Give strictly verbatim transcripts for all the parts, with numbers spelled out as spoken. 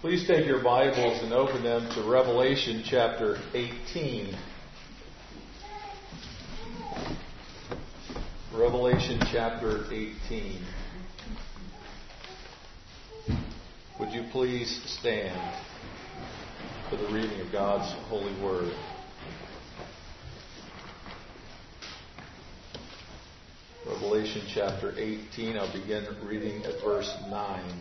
Please take your Bibles and open them to Revelation chapter eighteen. Revelation chapter eighteen. Would you please stand for the reading of God's holy word? Revelation chapter eighteen, I'll begin reading at verse nine.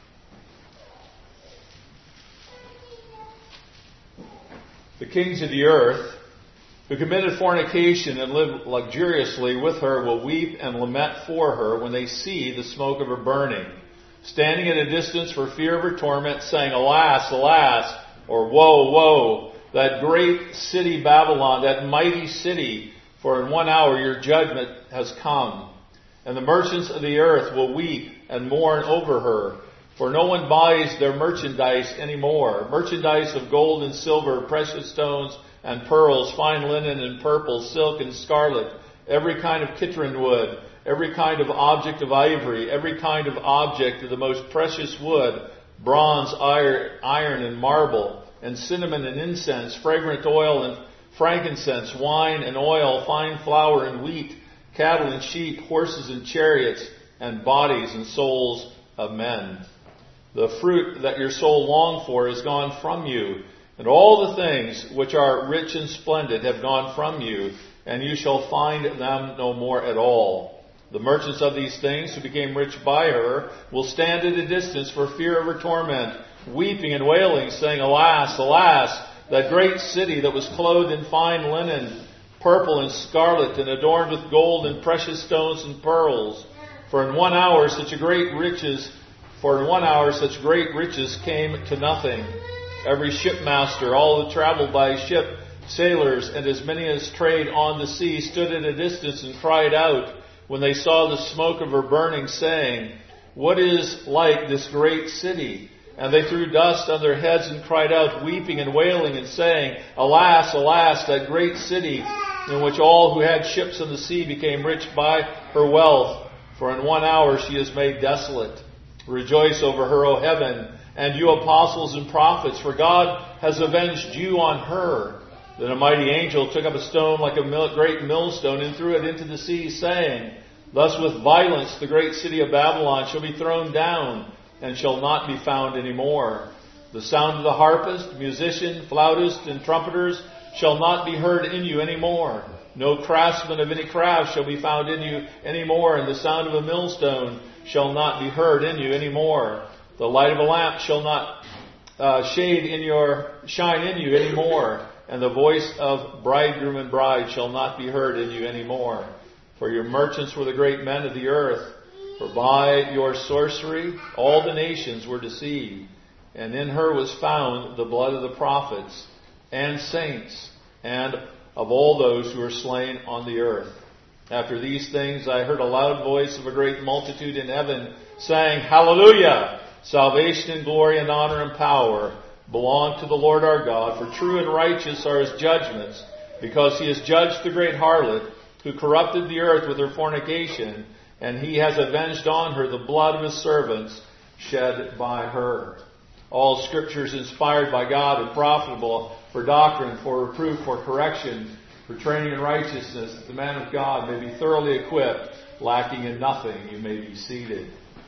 The kings of the earth who committed fornication and lived luxuriously with her will weep and lament for her when they see the smoke of her burning, standing at a distance for fear of her torment, saying, Alas, alas, or woe, woe, that great city Babylon, that mighty city, for in one hour your judgment has come. And the merchants of the earth will weep and mourn over her, for no one buys their merchandise anymore. Merchandise of gold and silver, precious stones and pearls, fine linen and purple, silk and scarlet, every kind of kitron wood, every kind of object of ivory, every kind of object of the most precious wood, bronze, iron, and marble, and cinnamon and incense, fragrant oil and frankincense, wine and oil, fine flour and wheat, cattle and sheep, horses and chariots, and bodies and souls of men. The fruit that your soul longed for is gone from you, and all the things which are rich and splendid have gone from you, and you shall find them no more at all. The merchants of these things who became rich by her will stand at a distance for fear of her torment, weeping and wailing, saying, Alas, alas, that great city that was clothed in fine linen, purple and scarlet, and adorned with gold and precious stones and pearls. For in one hour such a great riches For in one hour such great riches came to nothing. Every shipmaster, all who traveled by ship, sailors, and as many as trade on the sea, stood at a distance and cried out when they saw the smoke of her burning, saying, What is like this great city? And they threw dust on their heads and cried out, weeping and wailing, and saying, Alas, alas, that great city, in which all who had ships on the sea became rich by her wealth. For in one hour she is made desolate. Rejoice over her, O heaven, and you apostles and prophets, for God has avenged you on her. Then a mighty angel took up a stone like a great millstone and threw it into the sea, saying, Thus with violence the great city of Babylon shall be thrown down, and shall not be found any more. The sound of the harpist, musician, flautist, and trumpeters shall not be heard in you any more. No craftsman of any craft shall be found in you any more, and the sound of a millstone shall not be heard in you any more. The light of a lamp shall not uh, shade in your shine in you any more, and the voice of bridegroom and bride shall not be heard in you any more. For your merchants were the great men of the earth, for by your sorcery all the nations were deceived, and in her was found the blood of the prophets and saints, and of all those who were slain on the earth. After these things I heard a loud voice of a great multitude in heaven, saying, Hallelujah! Salvation and glory and honor and power belong to the Lord our God, for true and righteous are his judgments, because he has judged the great harlot, who corrupted the earth with her fornication, and he has avenged on her the blood of his servants shed by her. All Scripture is inspired by God and profitable for doctrine, for reproof, for correction, for training in righteousness, that the man of God may be thoroughly equipped, lacking in nothing. You may be seated.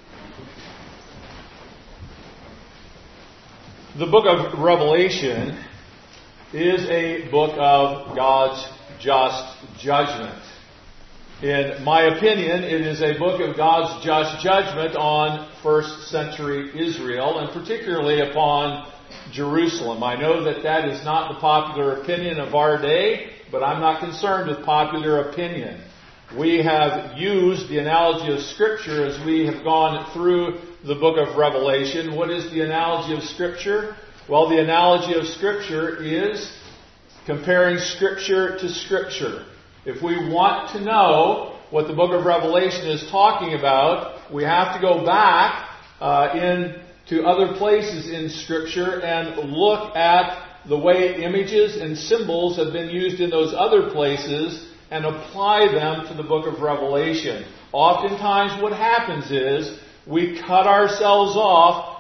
The book of Revelation is a book of God's just judgment. In my opinion, it is a book of God's just judgment on first century Israel, and particularly upon Jerusalem. I know that that is not the popular opinion of our day, but I'm not concerned with popular opinion. We have used the analogy of Scripture as we have gone through the book of Revelation. What is the analogy of Scripture? Well, the analogy of Scripture is comparing Scripture to Scripture. If we want to know what the book of Revelation is talking about, we have to go back uh, into other places in Scripture and look at the way images and symbols have been used in those other places and apply them to the book of Revelation. Oftentimes what happens is we cut ourselves off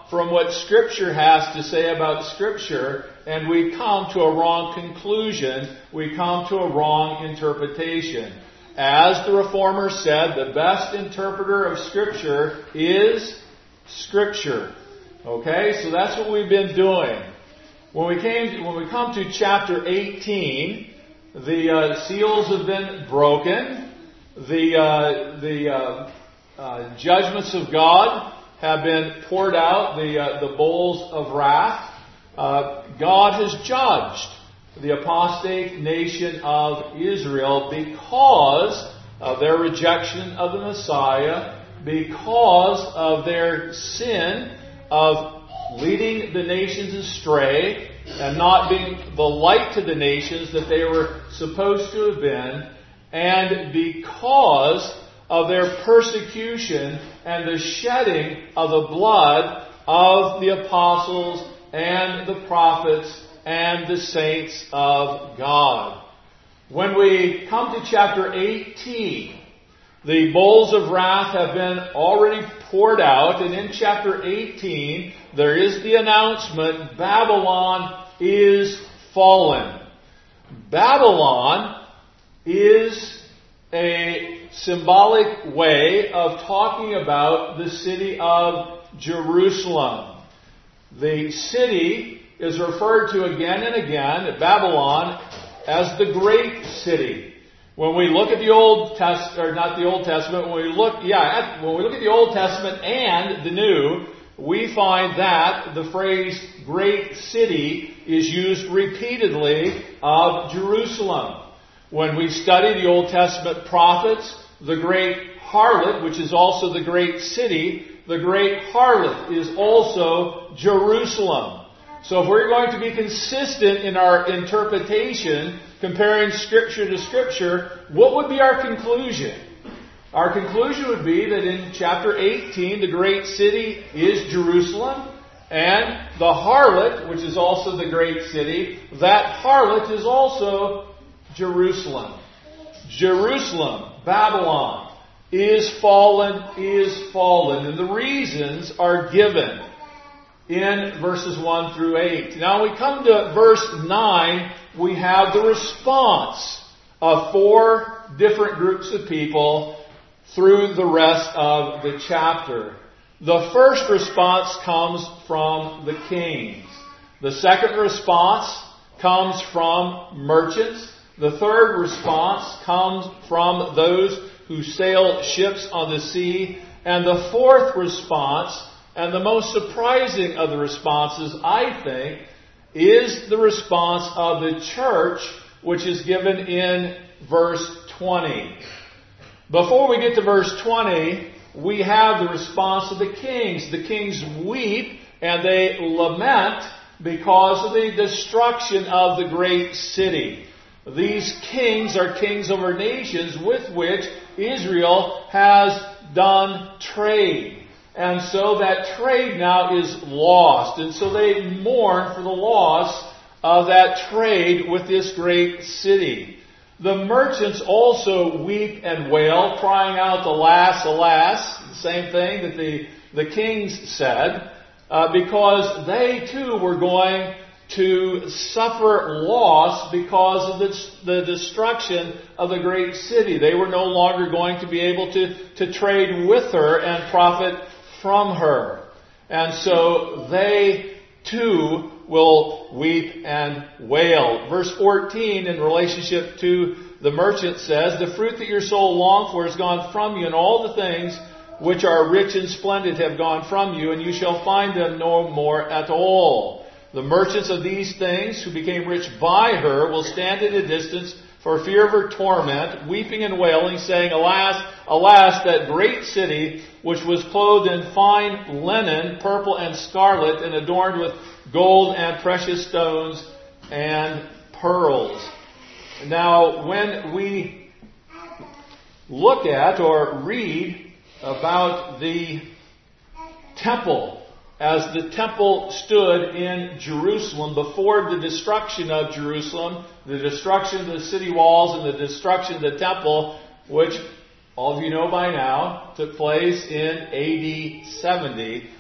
from what Scripture has to say about Scripture, and we come to a wrong conclusion. We come to a wrong interpretation. As the Reformer said, the best interpreter of Scripture is Scripture. Okay, so that's what we've been doing. When we came, to, when we come to chapter eighteen, the uh, seals have been broken. The uh, the uh, uh, judgments of God have been poured out. The uh, the bowls of wrath. Uh, God has judged the apostate nation of Israel because of their rejection of the Messiah, because of their sin of leading the nations astray and not being the light to the nations that they were supposed to have been, and because of their persecution and the shedding of the blood of the apostles and the prophets and the saints of God. When we come to chapter eighteen, the bowls of wrath have been already poured out, and in chapter eighteen, there is the announcement, Babylon is fallen. Babylon is a symbolic way of talking about the city of Jerusalem. The city is referred to again and again, Babylon, as the great city. When we look at the Old Testament, or not the Old Testament, when we look, yeah, at, when we look at the Old Testament and the New, we find that the phrase great city is used repeatedly of Jerusalem. When we study the Old Testament prophets, the great harlot, which is also the great city, the great harlot is also Jerusalem. So if we're going to be consistent in our interpretation, comparing Scripture to Scripture, what would be our conclusion? Our conclusion would be that in chapter eighteen, the great city is Jerusalem, and the harlot, which is also the great city, that harlot is also Jerusalem. Jerusalem, Babylon, is fallen, is fallen. And the reasons are given in verses one through eight. Now we come to verse nine, we have the response of four different groups of people through the rest of the chapter. The first response comes from the kings. The second response comes from merchants. The third response comes from those who sail ships on the sea. And the fourth response, and the most surprising of the responses, I think, is the response of the church, which is given in verse twenty. Before we get to verse twenty, we have the response of the kings. The kings weep and they lament because of the destruction of the great city. These kings are kings over nations with which Israel has done trade. And so that trade now is lost. And so they mourn for the loss of that trade with this great city. The merchants also weep and wail, crying out, alas, alas, the same thing that the, the kings said, uh, because they too were going to suffer loss because of the, the destruction of the great city. They were no longer going to be able to, to trade with her and profit from her. And so they too will weep and wail. Verse fourteen in relationship to the merchant says, the fruit that your soul longed for has gone from you, and all the things which are rich and splendid have gone from you, and you shall find them no more at all. The merchants of these things who became rich by her will stand at a distance for fear of her torment, weeping and wailing, saying, alas, alas, that great city which was clothed in fine linen, purple and scarlet, and adorned with gold and precious stones and pearls. Now, when we look at or read about the temple, as the temple stood in Jerusalem before the destruction of Jerusalem, the destruction of the city walls and the destruction of the temple, which all of you know by now took place in A D seventy,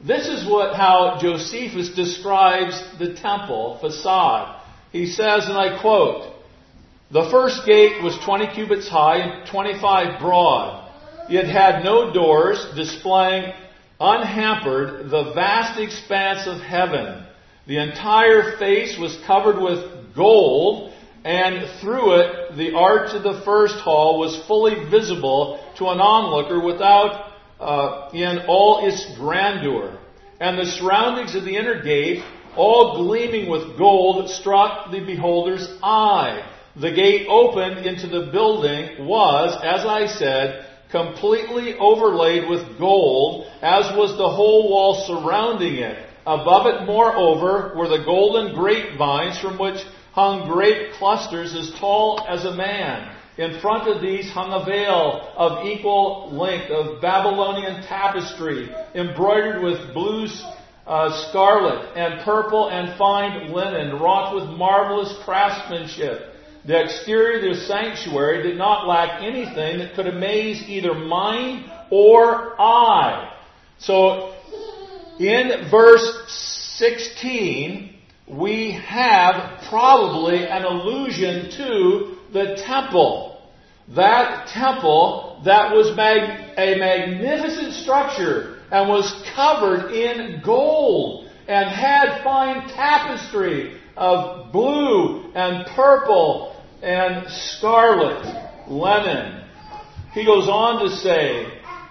This is what how Josephus describes the temple facade. He says, and I quote, "The first gate was twenty cubits high and twenty-five broad. It had no doors, displaying unhampered the vast expanse of heaven. The entire face was covered with gold, and through it the arch of the first hall was fully visible to an onlooker without uh, in all its grandeur. And the surroundings of the inner gate, all gleaming with gold, struck the beholder's eye. The gate opened into the building was, as I said, completely overlaid with gold, as was the whole wall surrounding it. Above it, moreover, were the golden grapevines from which hung grape clusters as tall as a man. In front of these hung a veil of equal length of Babylonian tapestry, embroidered with blue, uh, scarlet, and purple and fine linen, wrought with marvelous craftsmanship. The exterior of the sanctuary did not lack anything that could amaze either mind or eye." So, in verse sixteen, we have probably an allusion to the temple. That temple that was mag- a magnificent structure and was covered in gold and had fine tapestry of blue and purple and scarlet linen. He goes on to say,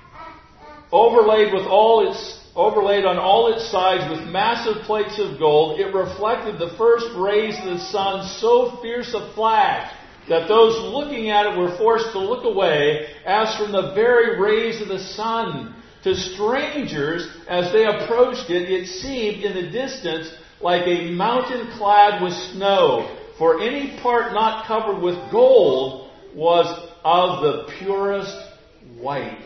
overlaid with all its overlaid on all its sides with massive plates of gold, it reflected the first rays of the sun so fierce a flash that those looking at it were forced to look away as from the very rays of the sun. To strangers, as they approached it, it seemed in the distance like a mountain clad with snow, for any part not covered with gold was of the purest white.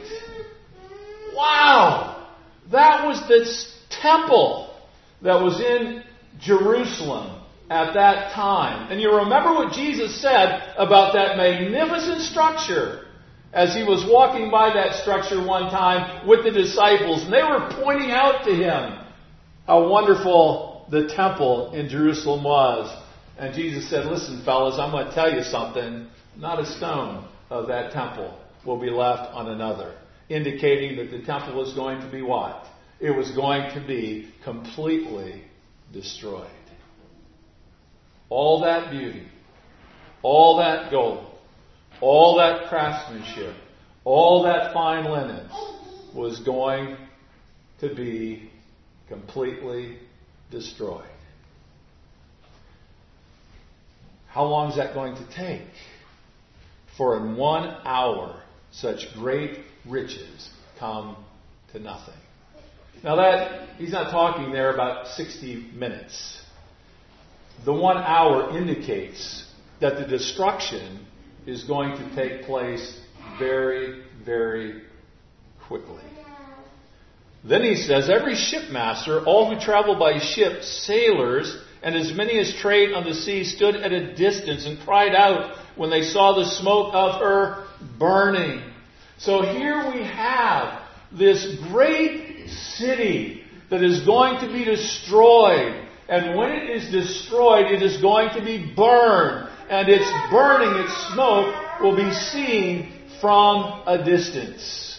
Wow! That was the temple that was in Jerusalem at that time. And you remember what Jesus said about that magnificent structure as he was walking by that structure one time with the disciples. And they were pointing out to him how wonderful the temple in Jerusalem was. And Jesus said, "Listen, fellas, I'm going to tell you something. Not a stone of that temple will be left on another." Indicating that the temple was going to be what? It was going to be completely destroyed. All that beauty, all that gold, all that craftsmanship, all that fine linen was going to be completely destroyed. How long is that going to take? For in one hour, such great riches come to nothing. Now that, he's not talking there about sixty minutes. The one hour indicates that the destruction is going to take place very, very quickly. Then he says, every shipmaster, all who travel by ship, sailors, and as many as trade on the sea stood at a distance and cried out when they saw the smoke of her burning. So here we have this great city that is going to be destroyed. And when it is destroyed, it is going to be burned. And its burning, its smoke, will be seen from a distance.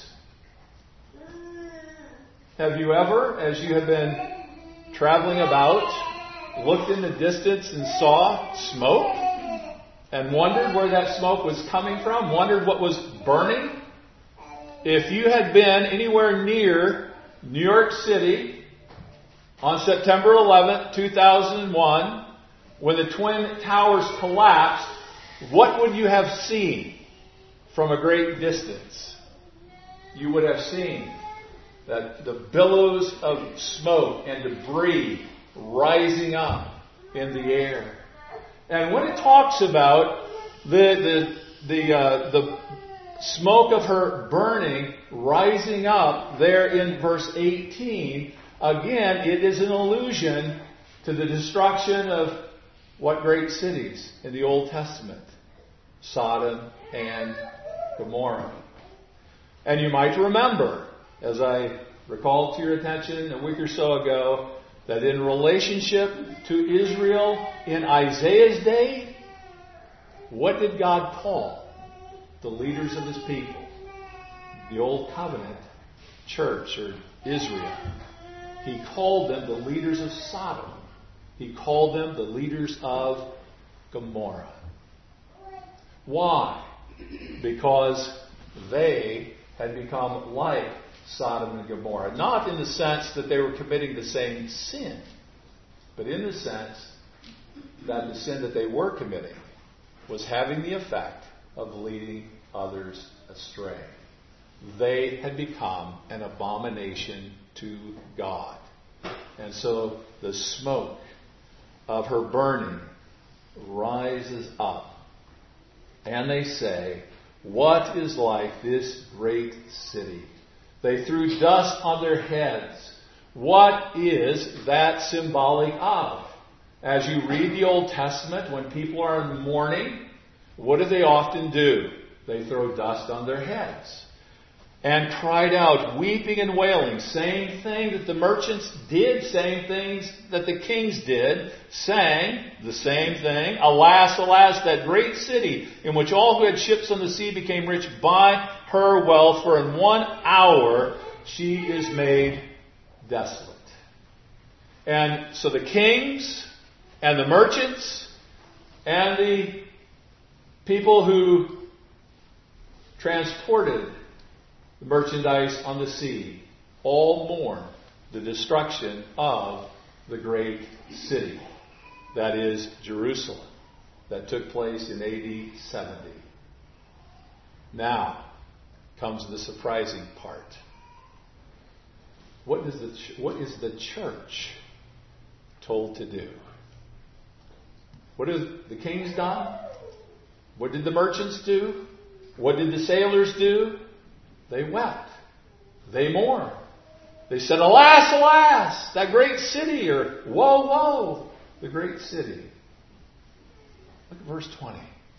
Have you ever, as you have been traveling about, looked in the distance and saw smoke? And wondered where that smoke was coming from? Wondered what was burning? If you had been anywhere near New York City on September eleventh, two thousand one, when the Twin Towers collapsed, what would you have seen from a great distance? You would have seen that the billows of smoke and debris rising up in the air. And when it talks about the the the uh, the smoke of her burning rising up there in verse eighteen, again, it is an allusion to the destruction of what great cities in the Old Testament? Sodom and Gomorrah. And you might remember, as I recall to your attention a week or so ago that in relationship to Israel in Isaiah's day, what did God call the leaders of his people? The Old Covenant church, or Israel. He called them the leaders of Sodom. He called them the leaders of Gomorrah. Why? Because they had become like Sodom and Gomorrah. Not in the sense that they were committing the same sin, but in the sense that the sin that they were committing was having the effect of leading others astray. They had become an abomination to God. And so the smoke of her burning rises up. And they say, what is like this great city? They threw dust on their heads. What is that symbolic of? As you read the Old Testament, when people are in mourning, what do they often do? They throw dust on their heads. And cried out, weeping and wailing. Same thing that the merchants did, same things that the kings did, sang the same thing. Alas, alas, that great city in which all who had ships on the sea became rich by her wealth, for in one hour she is made desolate. And so the kings and the merchants and the people who transported the merchandise on the sea all mourn the destruction of the great city, that is Jerusalem, that took place in A D seventy. Now comes the surprising part. What is the, what is the church told to do? What have the kings done? What did the merchants do? What did the sailors do? They wept. They mourned. They said, alas, alas, that great city, or woe, woe, the great city. Look at verse twenty.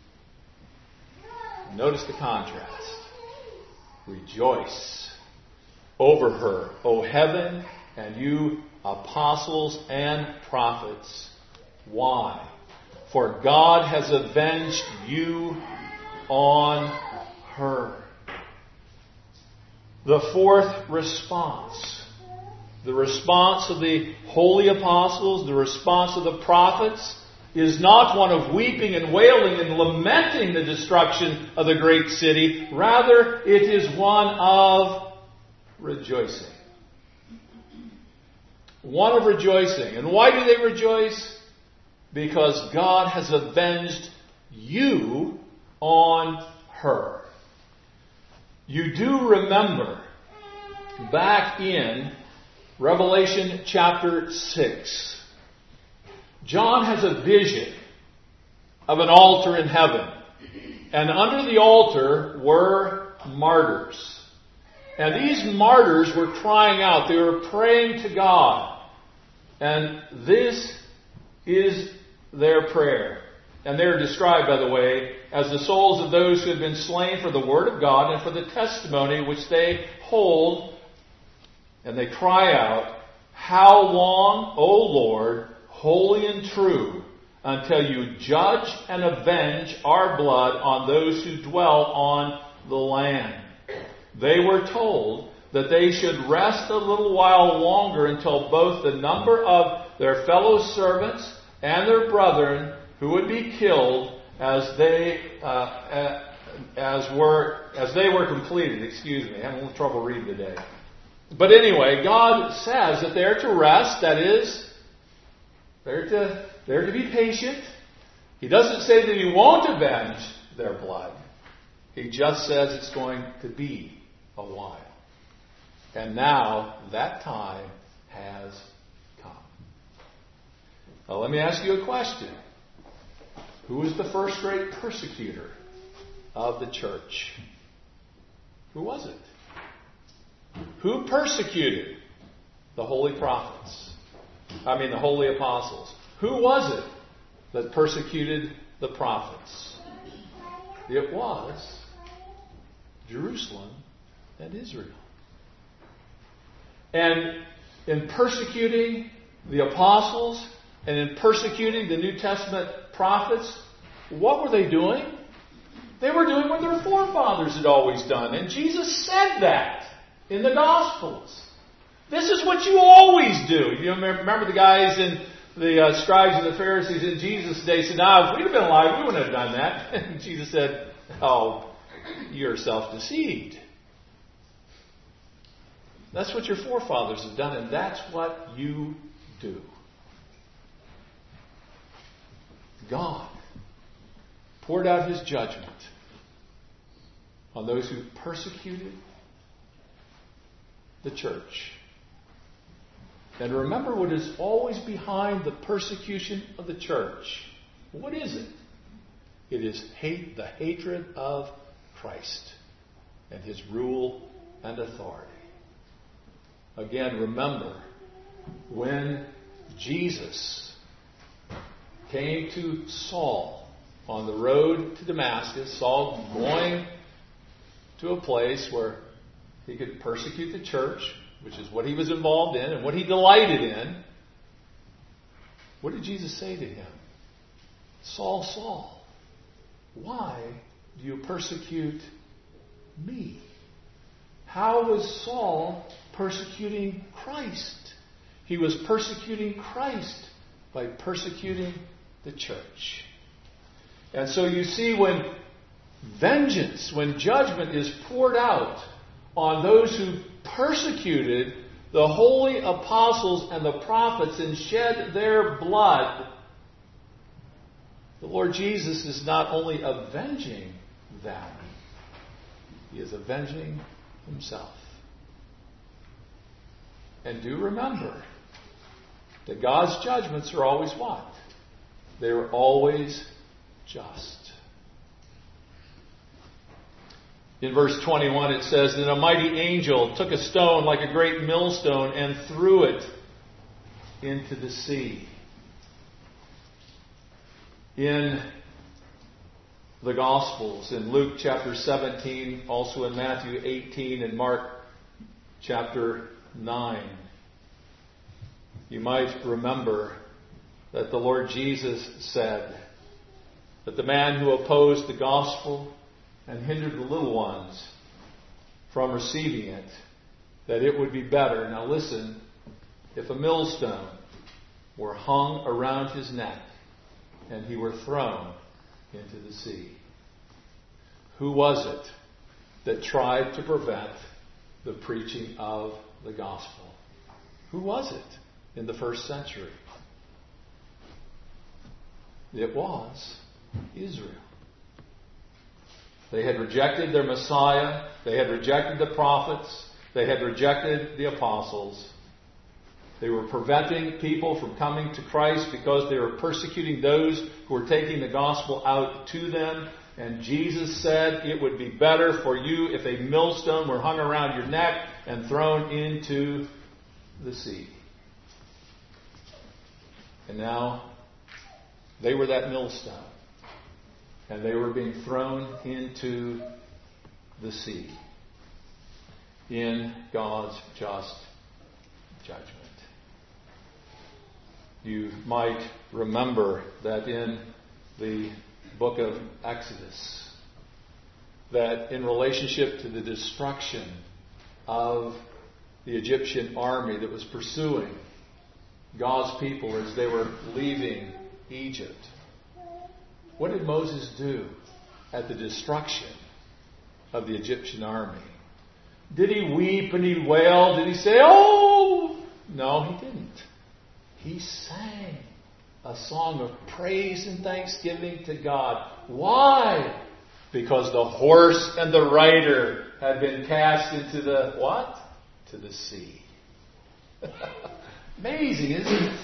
Notice the contrast. Rejoice over her, O heaven, and you apostles and prophets. Why? For God has avenged you on her. The fourth response. The response of the holy apostles, the response of the prophets, is not one of weeping and wailing and lamenting the destruction of the great city. Rather, it is one of rejoicing. One of rejoicing. And why do they rejoice? Because God has avenged you on her. You do remember back in Revelation chapter six, John has a vision of an altar in heaven. And under the altar were martyrs. And these martyrs were crying out. They were praying to God. And this is their prayer. And they're described, by the way, as the souls of those who have been slain for the word of God and for the testimony which they hold. And they cry out, how long, O Lord, holy and true, until you judge and avenge our blood on those who dwell on the land? They were told that they should rest a little while longer until both the number of their fellow servants and their brethren who would be killed as they uh, as were as they were completed. Excuse me, I'm having a little trouble reading today. But anyway, God says that they're to rest. That is, they're to they're to be patient. He doesn't say that He won't avenge their blood. He just says it's going to be a while. And now that time has come. Now let me ask you a question. Who was the first great persecutor of the church? Who was it? Who persecuted the holy prophets? I mean the holy apostles. Who was it that persecuted the prophets? It was Jerusalem and Israel. And in persecuting the apostles and in persecuting the New Testament prophets, what were they doing? They were doing what their forefathers had always done. And Jesus said that in the Gospels. This is what you always do. You remember the guys in the uh, scribes and the Pharisees in Jesus' day said, "Now, if we'd have been alive, we wouldn't have done that." And Jesus said, "Oh, you're self-deceived. That's what your forefathers have done, and that's what you do." God poured out His judgment on those who persecuted the church. And remember what is always behind the persecution of the church. What is it? It is hate, the hatred of Christ and His rule and authority. Again, remember, when Jesus came to Saul on the road to Damascus, Saul going to a place where he could persecute the church, which is what he was involved in and what he delighted in. What did Jesus say to him? "Saul, Saul, why do you persecute me?" How was Saul persecuting Christ? He was persecuting Christ by persecuting the church. And so you see, when vengeance, when judgment is poured out on those who persecuted the holy apostles and the prophets and shed their blood, the Lord Jesus is not only avenging them, He is avenging Himself. And do remember that God's judgments are always what? They are always just. In verse twenty-one it says, "Then a mighty angel took a stone like a great millstone and threw it into the sea." In the Gospels, in Luke chapter seventeen, also in Matthew eighteen, and Mark chapter nine, you might remember that the Lord Jesus said that the man who opposed the gospel and hindered the little ones from receiving it, that it would be better, now listen, if a millstone were hung around his neck and he were thrown into the sea. Who was it that tried to prevent the preaching of the gospel? Who was it in the first century? It was Israel. They had rejected their Messiah. They had rejected the prophets. They had rejected the apostles. They were preventing people from coming to Christ because they were persecuting those who were taking the gospel out to them. And Jesus said it would be better for you if a millstone were hung around your neck and thrown into the sea. And now they were that millstone. And they were being thrown into the sea in God's just judgment. You might remember that in the book of Exodus, that in relationship to the destruction of the Egyptian army that was pursuing God's people as they were leaving Egypt, what did Moses do at the destruction of the Egyptian army? Did he weep and he wailed? Did he say, "Oh"? No, he didn't. He sang a song of praise and thanksgiving to God. Why? Because the horse and the rider had been cast into the what? To the sea. Amazing, isn't it?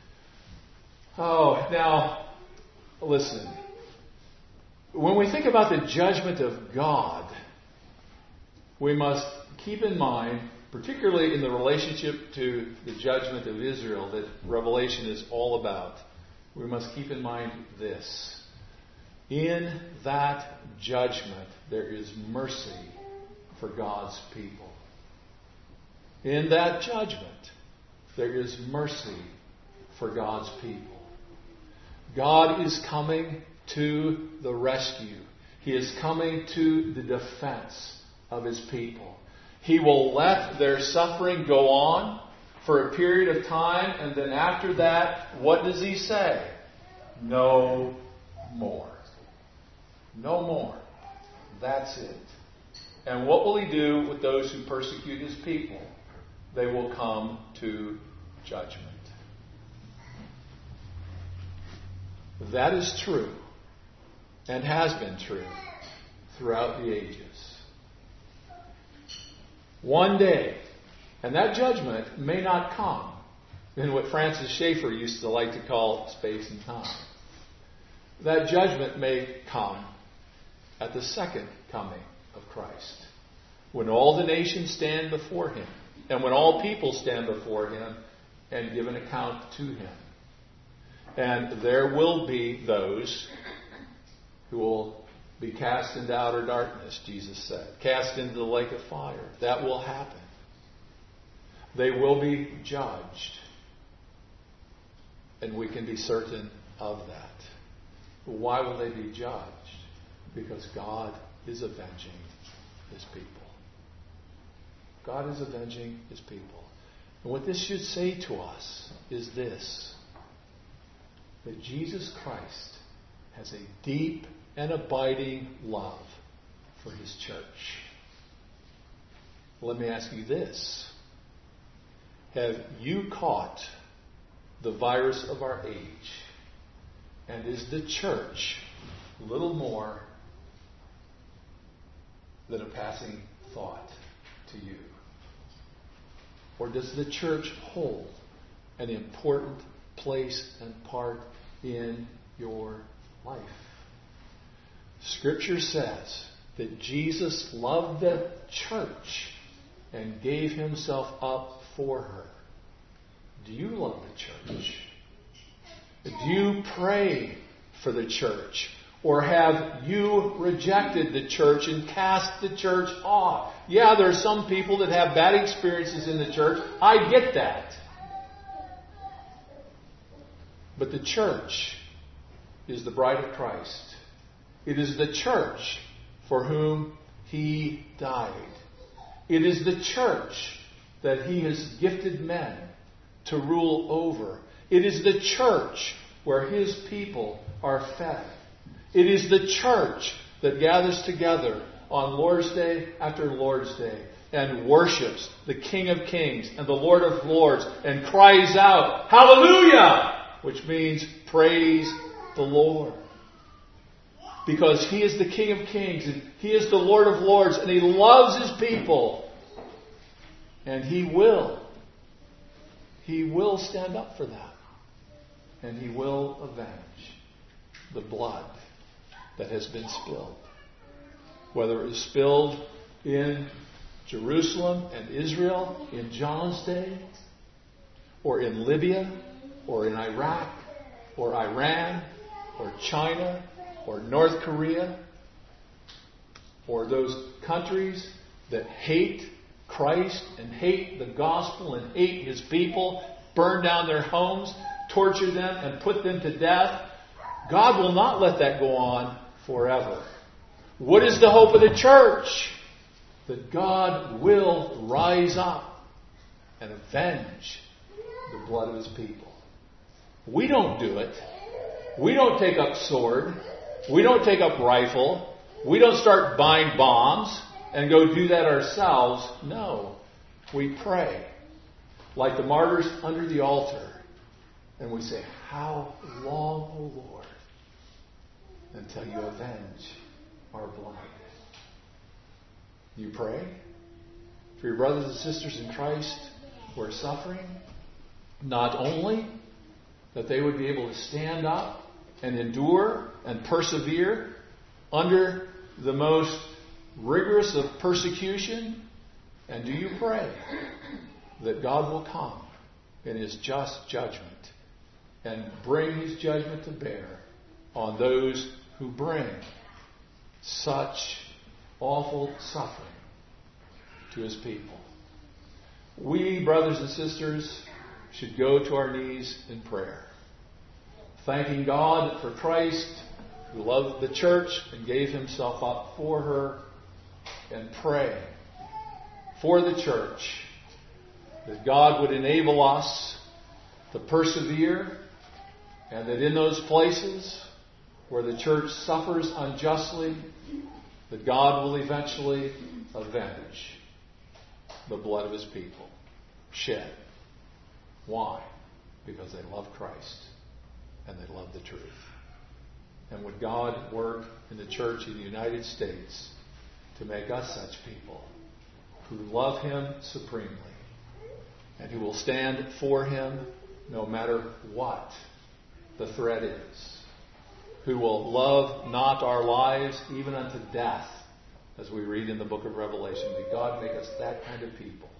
Oh, now, listen. When we think about the judgment of God, we must keep in mind, particularly in the relationship to the judgment of Israel that Revelation is all about, we must keep in mind this. In that judgment, there is mercy for God's people. in that judgment, there is mercy for God's people. God is coming to the rescue. He is coming to the defense of His people. He will let their suffering go on for a period of time, and then after that, what does He say? No more. No more. That's it. And what will He do with those who persecute His people? They will come to judgment. That is true, and has been true throughout the ages. One day, and that judgment may not come in what Francis Schaeffer used to like to call space and time. That judgment may come at the second coming of Christ, when all the nations stand before Him, and when all people stand before Him and give an account to Him. And there will be those who will be cast into outer darkness, Jesus said. Cast into the lake of fire. That will happen. They will be judged. And we can be certain of that. But why will they be judged? Because God is avenging His people. God is avenging His people. And what this should say to us is this: that Jesus Christ has a deep and abiding love for His church. Let me ask you this. Have you caught the virus of our age? And is the church little more than a passing thought to you? Or does the church hold an important place and part in your life? Scripture says that Jesus loved the church and gave Himself up for her. Do you love the church? Do you pray for the church? Or have you rejected the church and cast the church off? Yeah, there are some people that have bad experiences in the church. I get that. But the church is the bride of Christ. It is the church for whom He died. It is the church that He has gifted men to rule over. It is the church where His people are fed. It is the church that gathers together on Lord's Day after Lord's Day and worships the King of Kings and the Lord of Lords and cries out, Hallelujah! Which means praise the Lord. Because He is the King of Kings and He is the Lord of Lords and He loves His people. And He will. He will stand up for that. And He will avenge the blood that has been spilled. Whether it was spilled in Jerusalem and Israel in John's day, or in Libya, or in Iraq, or Iran, or China, or North Korea, or those countries that hate Christ and hate the gospel and hate His people, burn down their homes, torture them, and put them to death. God will not let that go on forever. What is the hope of the church? That God will rise up and avenge the blood of His people. We don't do it. We don't take up sword. We don't take up rifle. We don't start buying bombs and go do that ourselves. No. We pray like the martyrs under the altar. And we say, How long, O Lord, until You avenge our blood? You pray for your brothers and sisters in Christ who are suffering, not only that they would be able to stand up and endure and persevere under the most rigorous of persecution, and do you pray that God will come in His just judgment and bring His judgment to bear on those who bring such awful suffering to His people? we, brothers and sisters, should go to our knees in prayer, thanking God for Christ, who loved the church and gave himself up for her, and pray for the church that God would enable us to persevere, and that in those places where the church suffers unjustly, that God will eventually avenge the blood of his people shed. Why? Because they love Christ and they love the truth. And would God work in the church in the United States to make us such people who love him supremely and who will stand for him no matter what the threat is, who will love not our lives even unto death, as we read in the book of Revelation. May God make us that kind of people.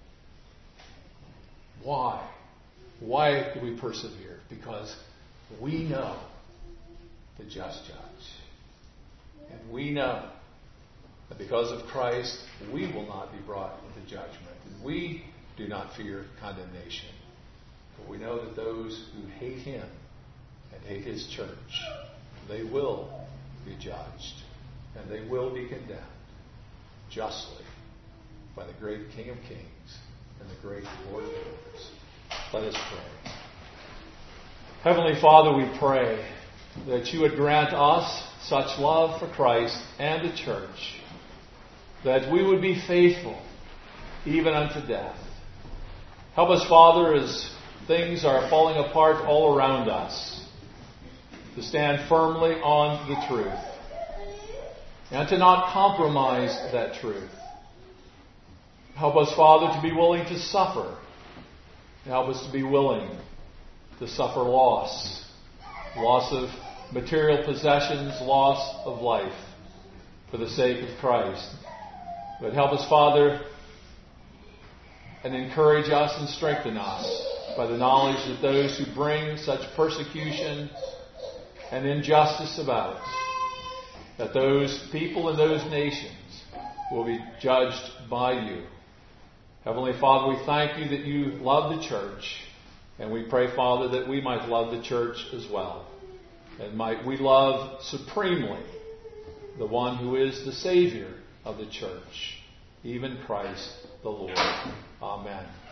Why? Why do we persevere? Because we know the just judge. And we know that because of Christ, we will not be brought into judgment. And we do not fear condemnation. But we know that those who hate him and hate his church, they will be judged. And they will be condemned justly by the great King of Kings and the great Lord of Lords. Let us pray. Heavenly Father, we pray that you would grant us such love for Christ and the church, that we would be faithful even unto death. Help us, Father, as things are falling apart all around us, to stand firmly on the truth and to not compromise that truth. Help us, Father, to be willing to suffer. Help us to be willing to suffer loss, loss of material possessions, loss of life for the sake of Christ. But help us, Father, and encourage us and strengthen us by the knowledge that those who bring such persecution and injustice about, that those people and those nations will be judged by you. Heavenly Father, we thank you that you love the church, and we pray, Father, that we might love the church as well. And might we love supremely the one who is the Savior of the church, even Christ the Lord. Amen.